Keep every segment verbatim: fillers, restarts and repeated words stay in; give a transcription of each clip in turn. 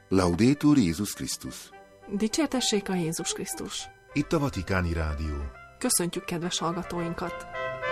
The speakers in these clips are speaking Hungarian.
Laudetur Jézus Krisztus. Dicsértessék a Jézus Krisztus. Itt a Vatikáni Rádió. Köszöntjük kedves hallgatóinkat!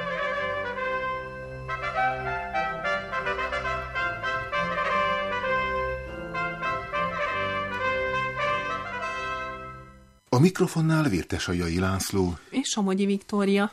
A mikrofonnál Vértesajai László és Somogyi Viktória.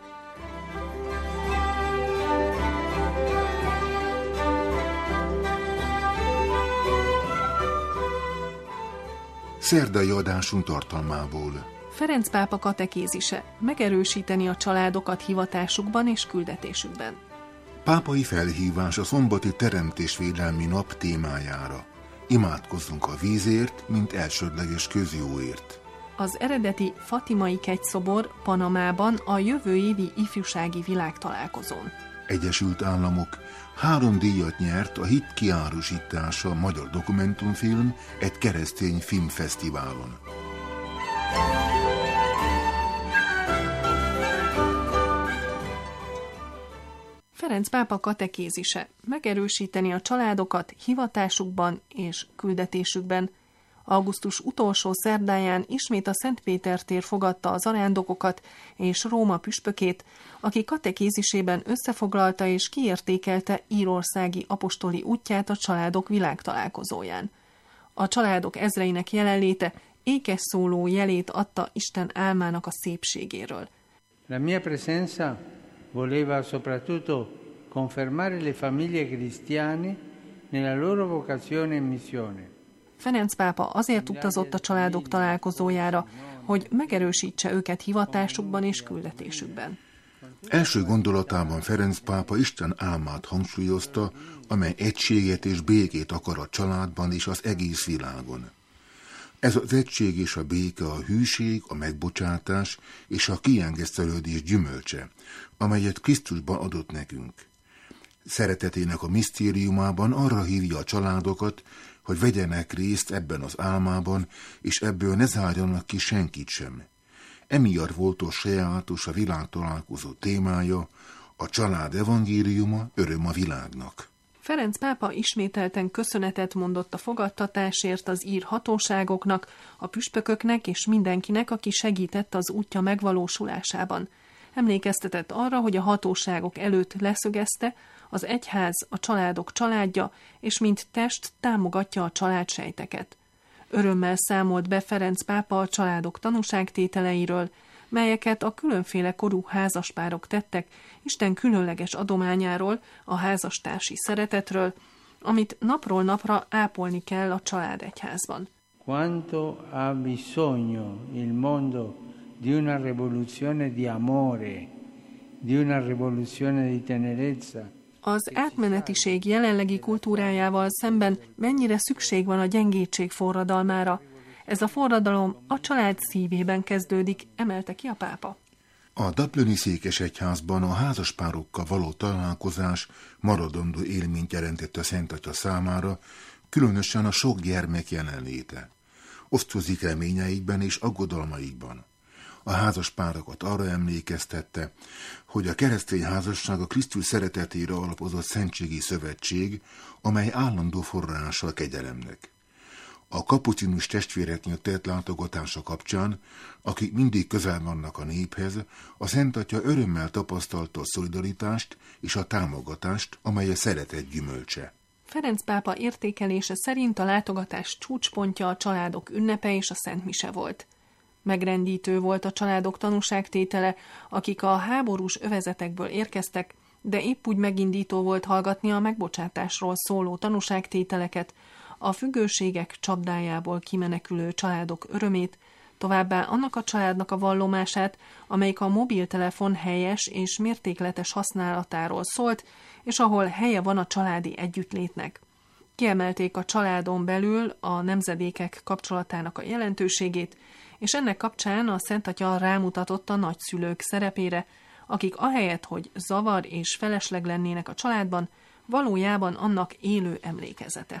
Szerdai adásunk tartalmából. Ferenc pápa katekézise: megerősíteni a családokat hivatásukban és küldetésükben. Pápai felhívás a szombati teremtésvédelmi nap témájára. Imádkozzunk a vízért, mint elsődleges közjóért. Az eredeti fatimai kegyszobor Panamában a jövő évi ifjúsági világtalálkozón. Egyesült Államok három díjat nyert a hit kiárusítása magyar dokumentumfilm egy keresztény filmfesztiválon. Ferenc pápa katekézise: megerősíteni a családokat hivatásukban és küldetésükben. Augusztus utolsó szerdáján ismét a Szent Péter tér fogadta az arándokokat és Róma püspökét, aki katekézisében összefoglalta és kiértékelte írországi apostoli útját a családok világtalálkozóján. A családok ezreinek jelenléte ékes szóló jelét adta Isten álmának a szépségéről. La mia presenza voleva soprattutto confermare le famiglie cristiane nella loro vocazione e missione. Ferenc pápa azért utazott a családok találkozójára, hogy megerősítse őket hivatásukban és küldetésükben. Első gondolatában Ferenc pápa Isten álmát hangsúlyozta, amely egységet és békét akar a családban és az egész világon. Ez az egység és a béke a hűség, a megbocsátás és a kiengesztelődés gyümölcse, amelyet Krisztusban adott nekünk. Szeretetének a misztériumában arra hívja a családokat, hogy vegyenek részt ebben az álmában, és ebből ne zárjanak ki senkit sem. Emiatt volt a sajátos a világtalálkozó témája, a család evangéliuma, öröm a világnak. Ferenc pápa ismételten köszönetet mondott a fogadtatásért az ír hatóságoknak, a püspököknek és mindenkinek, aki segített az útja megvalósulásában. Emlékeztetett arra, hogy a hatóságok előtt leszögezte, az egyház a családok családja, és mint test támogatja a családsejteket. Örömmel számolt be Ferenc pápa a családok tanúságtételeiről, melyeket a különféle korú házaspárok tettek Isten különleges adományáról, a házastársi szeretetről, amit napról napra ápolni kell a családegyházban. Quanto ha bisogno il mondo di una rivoluzione di amore, di una rivoluzione di tenerezza. Az átmenetiség jelenlegi kultúrájával szemben mennyire szükség van a gyengétség forradalmára. Ez a forradalom a család szívében kezdődik, emelte ki a pápa. A dublini székesegyházban a házaspárokkal való találkozás maradandó élményt jelentett a Szent Atya számára, különösen a sok gyermek jelenléte. Osztozik reményeikben és aggodalmaikban. A házaspárokat arra emlékeztette, hogy a keresztény házasság a Krisztus szeretetére alapozott szentségi szövetség, amely állandó forrása a kegyelemnek. A kapucinus testvéreknél tett látogatása kapcsán, akik mindig közel vannak a néphez, a Szent Atya örömmel tapasztalta a szolidaritást és a támogatást, amely a szeretet gyümölcse. Ferenc pápa értékelése szerint a látogatás csúcspontja a családok ünnepe és a Szent Mise volt. Megrendítő volt a családok tanúságtétele, akik a háborús övezetekből érkeztek, de épp úgy megindító volt hallgatni a megbocsátásról szóló tanúságtételeket, a függőségek csapdájából kimenekülő családok örömét, továbbá annak a családnak a vallomását, amelyik a mobiltelefon helyes és mértékletes használatáról szólt, és ahol helye van a családi együttlétnek. Kiemelték a családon belül a nemzedékek kapcsolatának a jelentőségét, és ennek kapcsán a Szent Atya rámutatott a nagyszülők szerepére, akik ahelyett, hogy zavar és felesleg lennének a családban, valójában annak élő emlékezete.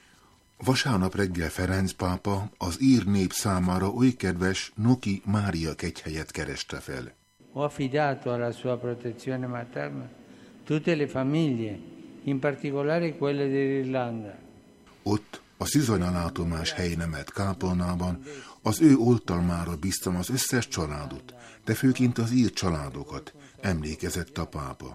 Vasárnap reggel Ferenc pápa az ír nép számára oly kedves Noki Mária kegyhelyet kereste fel. Ho affidato alla sua protezione materna tutte le famiglie, in particolare quelle dell'Irlanda. Ott A szűzanyalátomás helynemelt kápolnában az ő oltalmára bíztam az összes családot, de főként az ír családokat, emlékezett a pápa.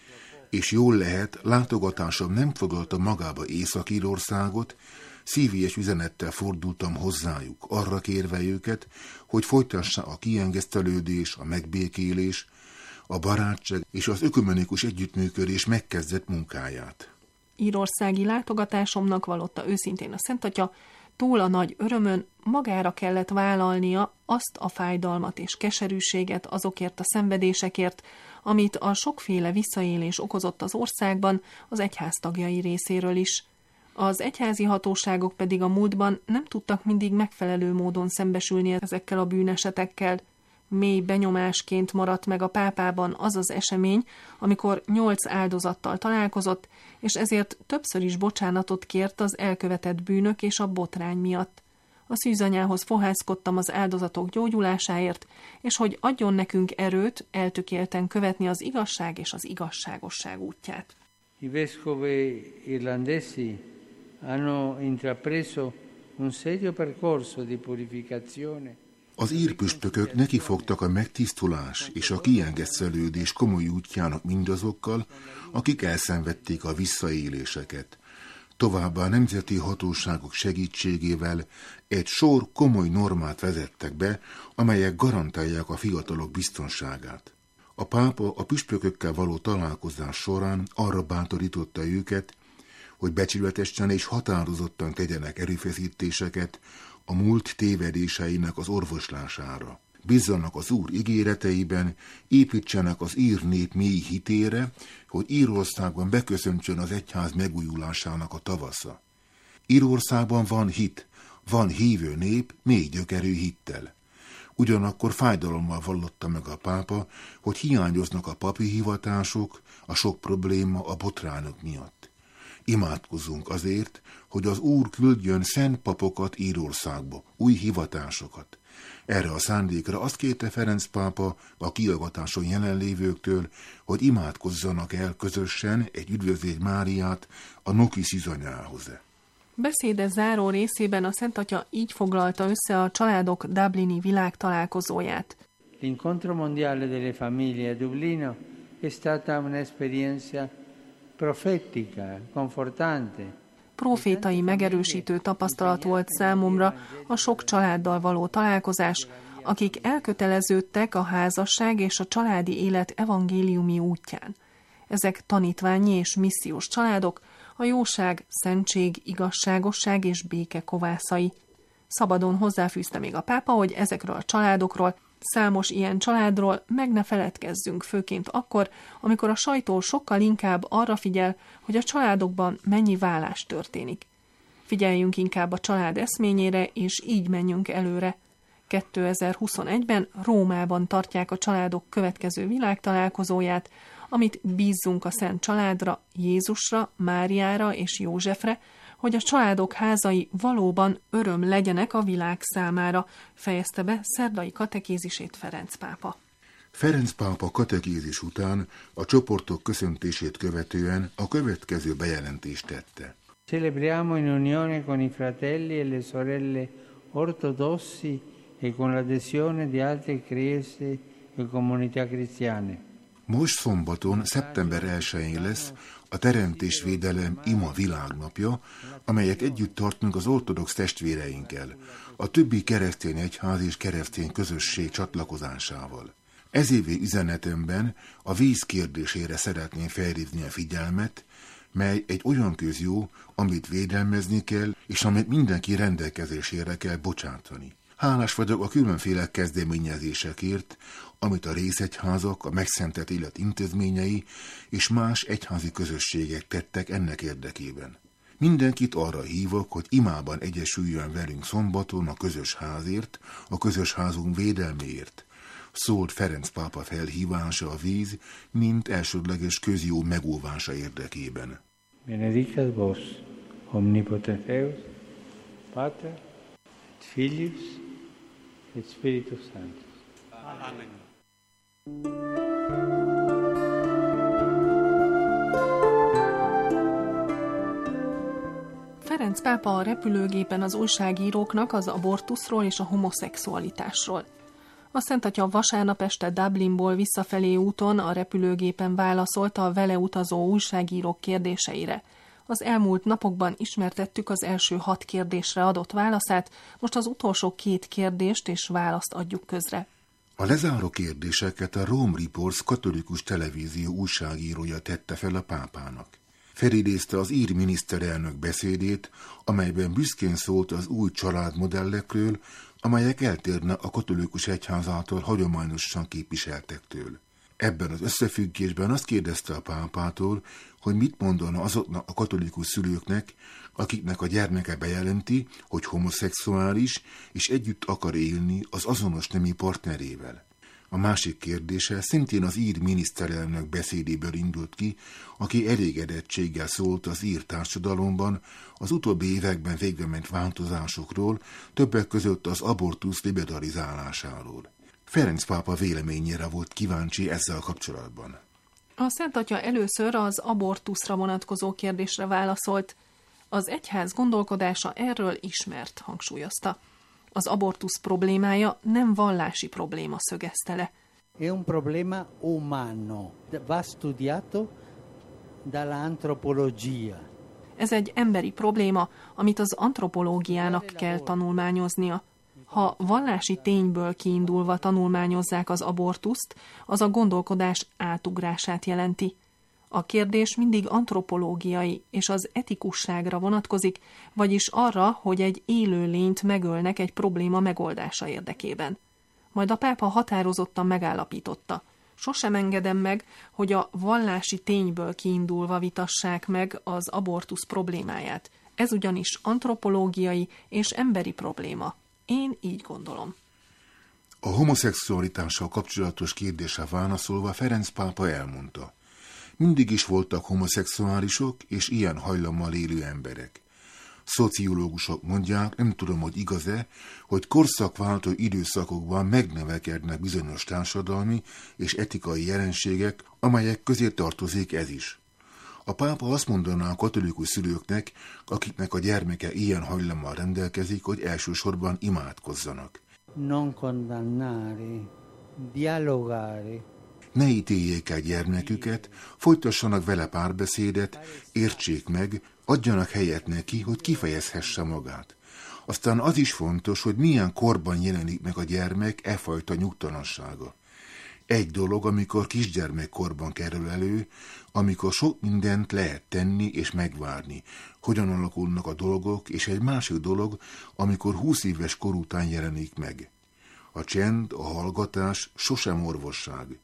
És jól lehet, látogatásom nem foglalta magába Észak-Írországot, szívélyes üzenettel fordultam hozzájuk, arra kérve őket, hogy folytassa a kiengesztelődés, a megbékélés, a barátság és az ökumenikus együttműködés megkezdett munkáját. Írországi látogatásomnak, vallotta őszintén a Szentatya, túl a nagy örömön magára kellett vállalnia azt a fájdalmat és keserűséget azokért a szenvedésekért, amit a sokféle visszaélés okozott az országban az egyház tagjai részéről is. Az egyházi hatóságok pedig a múltban nem tudtak mindig megfelelő módon szembesülni ezekkel a bűnesetekkel. Mély benyomásként maradt meg a pápában az az esemény, amikor nyolc áldozattal találkozott, és ezért többször is bocsánatot kért az elkövetett bűnök és a botrány miatt. A szűzanyához fohászkodtam az áldozatok gyógyulásáért, és hogy adjon nekünk erőt eltökélten követni az igazság és az igazságosság útját. I vescovi irlandesi hanno intrapreso un serio percorso di purificazione. Az ír püspökök nekifogtak a megtisztulás és a kiengesztelődés komoly útjának mindazokkal, akik elszenvedték a visszaéléseket. Továbbá a nemzeti hatóságok segítségével egy sor komoly normát vezettek be, amelyek garantálják a fiatalok biztonságát. A pápa a püspökökkel való találkozás során arra bátorította őket, hogy becsületesen és határozottan tegyenek erőfeszítéseket a múlt tévedéseinek az orvoslására. Bízzanak az Úr ígéreteiben, építsenek az ír nép mély hitére, hogy Írországban beköszöntsön az egyház megújulásának a tavasza. Írországban van hit, van hívő nép, mély gyökerű hittel. Ugyanakkor fájdalommal vallotta meg a pápa, hogy hiányoznak a papi hivatások, a sok probléma a botrányok miatt. Imádkozzunk azért, hogy az Úr küldjön szent papokat Írországba, új hivatásokat. Erre a szándékra azt kérte Ferenc pápa a kiallgatáson jelenlévőktől, hogy imádkozzanak el közösen egy Üdvözlégy Máriát a Noki szűzanyához. Beszéde záró részében a Szentatya így foglalta össze a családok dublini világtalálkozóját. L'incontro mondiale delle famiglie a Dublino è stata un'esperienza profetica, confortante. Profétai megerősítő tapasztalat volt számomra a sok családdal való találkozás, akik elköteleződtek a házasság és a családi élet evangéliumi útján. Ezek tanítványi és missziós családok, a jóság, szentség, igazságosság és béke kovászai. Szabadon hozzáfűzte még a pápa, hogy ezekről a családokról, számos ilyen családról meg ne feledkezzünk, főként akkor, amikor a sajtó sokkal inkább arra figyel, hogy a családokban mennyi válás történik. Figyeljünk inkább a család eszményére, és így menjünk előre. kétezer-huszonegyben Rómában tartják a családok következő világtalálkozóját, amit bízzunk a Szent Családra, Jézusra, Máriára és Józsefre, hogy a családok házai valóban öröm legyenek a világ számára, fejezte be szerdai katekézisét Ferenc pápa. Ferenc pápa katekézis után a csoportok köszöntését követően a következő bejelentést tette. Celebriamo in unione con i fratelli e le sorelle ortodossi e con l'adesione di altre chiese e comunità cristiane. Most szombaton, szeptember elsején lesz a Teremtésvédelem ima világnapja, amelyet együtt tartunk az ortodox testvéreinkkel, a többi keresztény egyház és keresztény közösség csatlakozásával. Ez évi üzenetemben a víz kérdésére szeretném felhívni a figyelmet, mely egy olyan közjó, amit védelmezni kell, és amit mindenki rendelkezésére kell bocsátani. Hálás vagyok a különféle kezdeményezésekért, amit a részegyházak, a megszentelt élet intézményei és más egyházi közösségek tettek ennek érdekében. Mindenkit arra hívok, hogy imában egyesüljön velünk szombaton a közös házért, a közös házunk védelméért. Szólt Ferenc pápa felhívása a víz, mint elsődleges közjó megóvása érdekében. Benedicat vos, omnipotens Deus, Pater, et Filius, et Spiritus Sanctus. Amen. Ferenc Ferenc pápa a repülőgépen az újságíróknak az abortuszról és a homoszexualitásról. A Szentatya vasárnap este Dublinból visszafelé úton a repülőgépen válaszolta a vele utazó újságírók kérdéseire. Az elmúlt napokban ismertettük az első hat kérdésre adott válaszát, most az utolsó két kérdést és választ adjuk közre. A lezáró kérdéseket a Rome Reports katolikus televízió újságírója tette fel a pápának. Felidézte az ír miniszterelnök beszédét, amelyben büszkén szólt az új családmodellekről, amelyek eltérnek a katolikus egyház által hagyományosan képviseltektől. Ebben az összefüggésben azt kérdezte a pápától, hogy mit mondana azoknak a katolikus szülőknek, akiknek a gyermeke bejelenti, hogy homoszexuális, és együtt akar élni az azonos nemi partnerével. A másik kérdése szintén az ír miniszterelnök beszédéből indult ki, aki elégedettséggel szólt az ír társadalomban az utóbbi években végrement változásokról, többek között az abortusz liberalizálásáról. Ferenc pápa véleményére volt kíváncsi ezzel kapcsolatban. A Szentatya először az abortuszra vonatkozó kérdésre válaszolt. Az egyház gondolkodása erről ismert, hangsúlyozta. Az abortusz problémája nem vallási probléma, szögezte le. È un problema umano, va studiato dall'antropologia. Ez egy emberi probléma, amit az antropológiának kell tanulmányoznia. Ha vallási tényből kiindulva tanulmányozzák az abortuszt, az a gondolkodás átugrását jelenti. A kérdés mindig antropológiai és az etikusságra vonatkozik, vagyis arra, hogy egy élő lényt megölnek egy probléma megoldása érdekében. Majd a pápa határozottan megállapította. Sosem engedem meg, hogy a vallási tényből kiindulva vitassák meg az abortusz problémáját. Ez ugyanis antropológiai és emberi probléma. Én így gondolom. A homoszexualitással kapcsolatos kérdésre válaszolva Ferenc pápa elmondta: mindig is voltak homoszexuálisok és ilyen hajlammal élő emberek. Szociológusok mondják, nem tudom, hogy igaz-e, hogy korszakváltó időszakokban megnövekednek bizonyos társadalmi és etikai jelenségek, amelyek közé tartozik ez is. A pápa azt mondaná a katolikus szülőknek, akiknek a gyermeke ilyen hajlammal rendelkezik, hogy elsősorban imádkozzanak. Non condannare, dialogare. Ne ítéljék el gyermeküket, folytassanak vele párbeszédet, értsék meg, adjanak helyet neki, hogy kifejezhesse magát. Aztán az is fontos, hogy milyen korban jelenik meg a gyermek e fajta nyugtalansága. Egy dolog, amikor kisgyermekkorban kerül elő, amikor sok mindent lehet tenni és megvárni, hogyan alakulnak a dolgok, és egy másik dolog, amikor húsz éves kor után jelenik meg. A csend, a hallgatás sosem orvosság.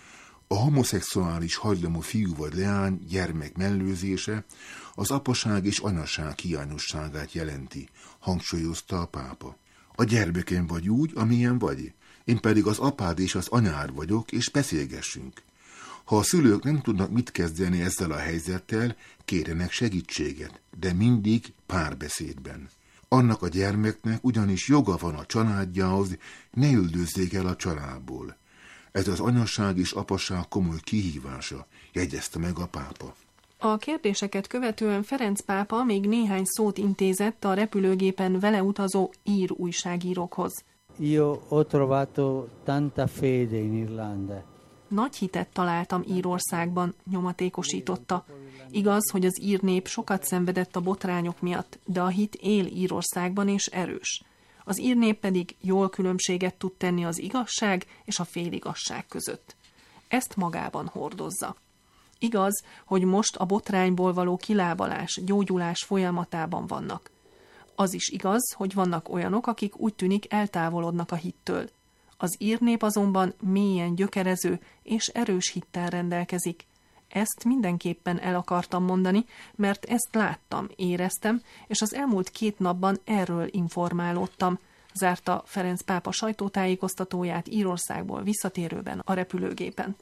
A homoszexuális hajlamú fiú vagy leány gyermek mellőzése az apaság és anyaság hiányosságát jelenti, hangsúlyozta a pápa. A gyermekem vagy úgy, amilyen vagy, én pedig az apád és az anyád vagyok, és beszélgessünk. Ha a szülők nem tudnak mit kezdeni ezzel a helyzettel, kérjenek segítséget, de mindig párbeszédben. Annak a gyermeknek ugyanis joga van a családjához, ne üldözzék el a családból. Ez az anyaság és apaság komoly kihívása, jegyezte meg a pápa. A kérdéseket követően Ferenc pápa még néhány szót intézett a repülőgépen vele utazó ír újságírókhoz. Io ho trovato tanta fede in Irlanda. Nagy hitet találtam Írországban, nyomatékosította. Igaz, hogy az ír nép sokat szenvedett a botrányok miatt, de a hit él Írországban és erős. Az ír nép pedig jól különbséget tud tenni az igazság és a féligasság között. Ezt magában hordozza. Igaz, hogy most a botrányból való kilábalás, gyógyulás folyamatában vannak. Az is igaz, hogy vannak olyanok, akik úgy tűnik eltávolodnak a hittől. Az ír nép azonban mélyen gyökerező és erős hittel rendelkezik. Ezt mindenképpen el akartam mondani, mert ezt láttam, éreztem, és az elmúlt két napban erről informálódtam, zárta Ferenc pápa sajtótájékoztatóját Írországból visszatérőben a repülőgépen.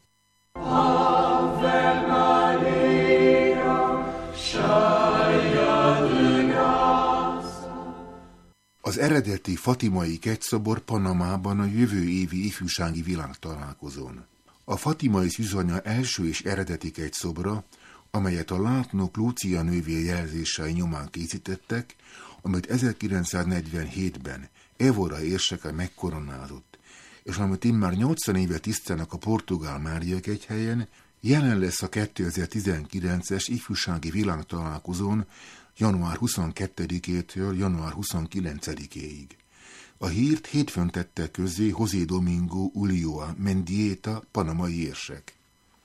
Ave Maria, az eredeti fatimai kegyszobor Panamában a jövő évi ifjúsági világtalálkozón. A fatimai szűzanya első és eredeti kegyszobra amelyet a látnok Lúcia nővér jelzései nyomán készítettek, amit ezerkilencszáznegyvenhétben Évora érseke megkoronázott, és amit immár nyolcvan éve tisztelnek a portugál Máriakegyhelyen, jelen lesz a kétezer-tizenkilences ifjúsági világtalálkozón január huszonkettedikétől január huszonkilencedikéig. A hírt hétfőn tette közzé José Domingo Ulloa Mendieta, panamai érsek.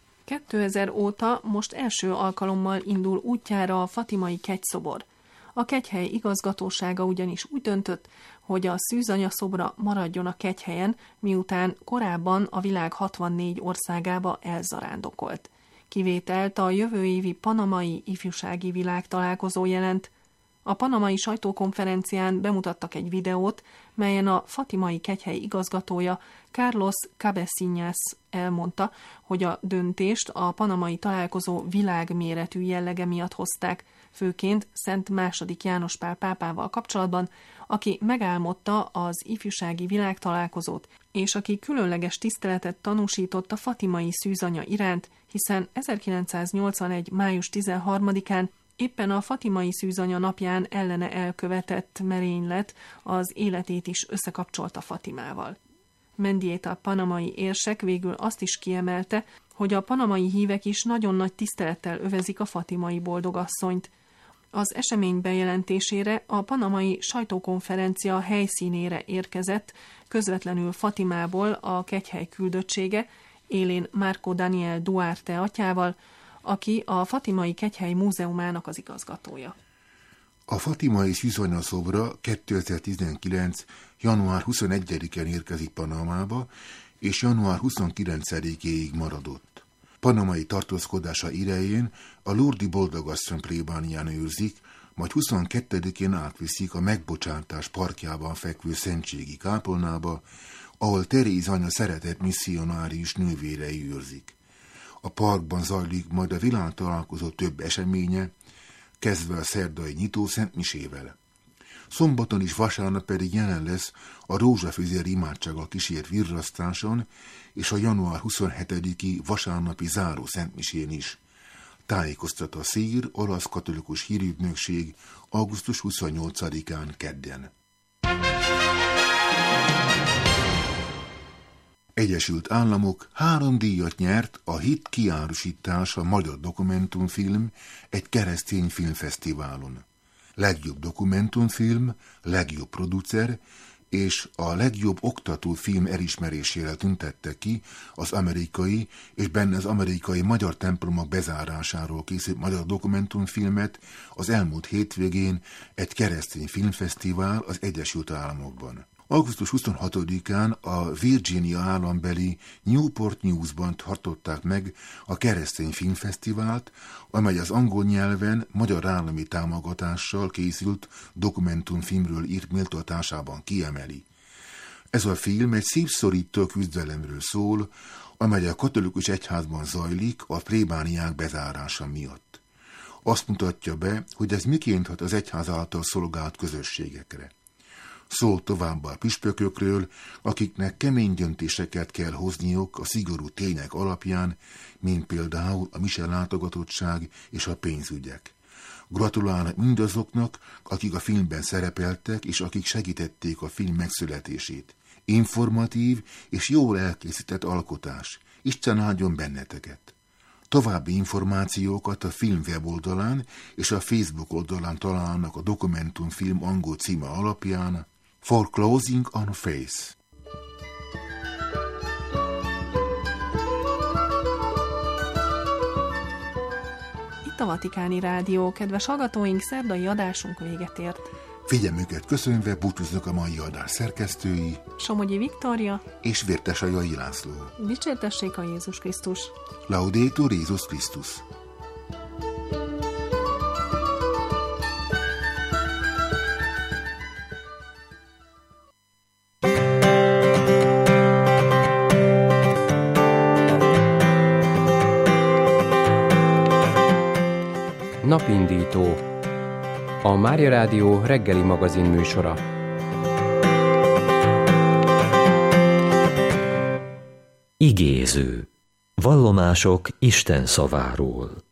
kétezer óta most első alkalommal indul útjára a fatimai kegyszobor. A kegyhely igazgatósága ugyanis úgy döntött, hogy a szűzanya szobra maradjon a kegyhelyen, miután korábban a világ hatvannégy országába elzarándokolt. Kivételt a jövő évi panamai ifjúsági világtalálkozó jelent. A panamai sajtókonferencián bemutattak egy videót, melyen a fatimai kegyhely igazgatója Carlos Cabeciñas elmondta, hogy a döntést a panamai találkozó világméretű jellege miatt hozták, főként Szent második János Pál pápával kapcsolatban, aki megálmodta az ifjúsági világtalálkozót, és aki különleges tiszteletet tanúsított a fatimai szűzanya iránt, hiszen ezerkilencszáznyolcvanegy. május tizenharmadikán éppen a fatimai szűzanya napján ellene elkövetett merénylet az életét is összekapcsolta Fatimával. Mendieta panamai érsek végül azt is kiemelte, hogy a panamai hívek is nagyon nagy tisztelettel övezik a fatimai boldogasszonyt. Az esemény bejelentésére a panamai sajtókonferencia helyszínére érkezett közvetlenül Fatimából a kegyhely küldöttsége, élén Marco Daniel Duarte atyával, aki a Fatimai Kegyhely Múzeumának az igazgatója. A fatimai szűzanya szobra kétezer-tizenkilenc. január huszonegyedikén érkezik Panamába, és január huszonkilencedikéig maradott. Panamai tartózkodása idején a Lourdes boldogasszony plébánián őrzik, majd huszonkettedikén átviszik a Megbocsátás parkjában fekvő szentségi kápolnába, ahol Teréz anya szeretett misszionárius nővérei őrzik. A parkban zajlik majd a világtalálkozó több eseménye, kezdve a szerdai nyitó szentmisével. Szombaton és vasárnap pedig jelen lesz a rózsafüzér imádsággal kísért virrasztáson és a január huszonhetediki vasárnapi záró szentmisén is. Tájékoztat a szír olasz katolikus hírügynökség augusztus huszonnyolcadikán kedden. Egyesült Államok három díjat nyert a hit kiárusítása magyar dokumentumfilm egy keresztény filmfesztiválon. Legjobb dokumentumfilm, legjobb producer és a legjobb oktatófilm elismerésére tüntette ki az amerikai és benne az amerikai magyar templomok bezárásáról készült magyar dokumentumfilmet az elmúlt hétvégén egy keresztény filmfesztivál az Egyesült Államokban. augusztus huszonhatodikán a Virginia állambeli Newport Newsban tartották meg a keresztény filmfesztivált, amely az angol nyelven magyar állami támogatással készült dokumentumfilmről írt méltatásában kiemeli. Ez a film egy szívszorító küzdelemről szól, amely a katolikus egyházban zajlik a plébániák bezárása miatt. Azt mutatja be, hogy ez miként hat az egyház által szolgált közösségekre. Szól továbbá a püspökökről, akiknek kemény döntéseket kell hozniuk a szigorú tények alapján, mint például a mise látogatottság és a pénzügyek. Gratulálnak mindazoknak, akik a filmben szerepeltek, és akik segítették a film megszületését. Informatív és jól elkészített alkotás. Isten áldjon benneteket! További információkat a film weboldalán és a Facebook oldalán találnak a dokumentumfilm angol címe alapján. For Closing on Faith. Itt a Vatikáni Rádió, kedves hallgatóink, szerdai adásunk véget ért. Figyelmüket köszönve búcsúznak a mai adás szerkesztői, Somogyi Viktória és Vértesajai László. Dicsértessék a Jézus Krisztus! Laudetur Jézus Krisztus! Napindító, a Mária Rádió reggeli magazin műsora. Igéző. Vallomások Isten szaváról.